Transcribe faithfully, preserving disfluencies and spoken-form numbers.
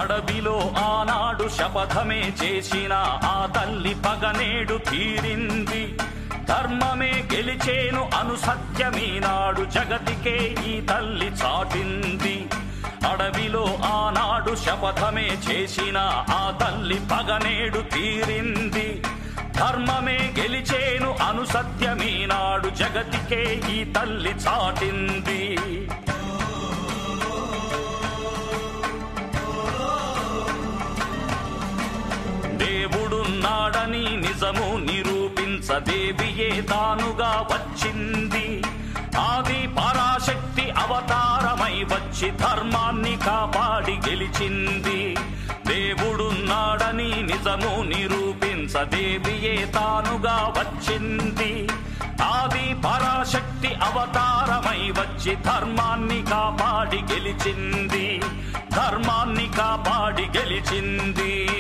అడవిలో ఆనాడు శపథమే చేసిన ఆ తల్లి పగనేడు తీరింది. ధర్మమే గెలిచేను అను సత్యమీనాడు జగతికే ఈ తల్లి చాటింది. అడవిలో ఆనాడు శపథమే చేసిన ఆ తల్లి పగనేడు తీరింది. ధర్మమే గెలిచేను అను సత్యమీనాడు జగతికే ఈ తల్లి చాటింది. దేవుడున్నాడని నిజము నిరూపించదేవియే తానుగా వచ్చింది. ఆది పరాశక్తి అవతారమై వచ్చి ధర్మాన్ని కాపాడి గెలిచింది. దేవుడున్నాడని నిజము నిరూపించదేవియే తానుగా వచ్చింది. ఆది పరాశక్తి అవతారమై వచ్చి ధర్మాన్ని కాపాడి గెలిచింది. ధర్మాన్ని కాపాడి గెలిచింది.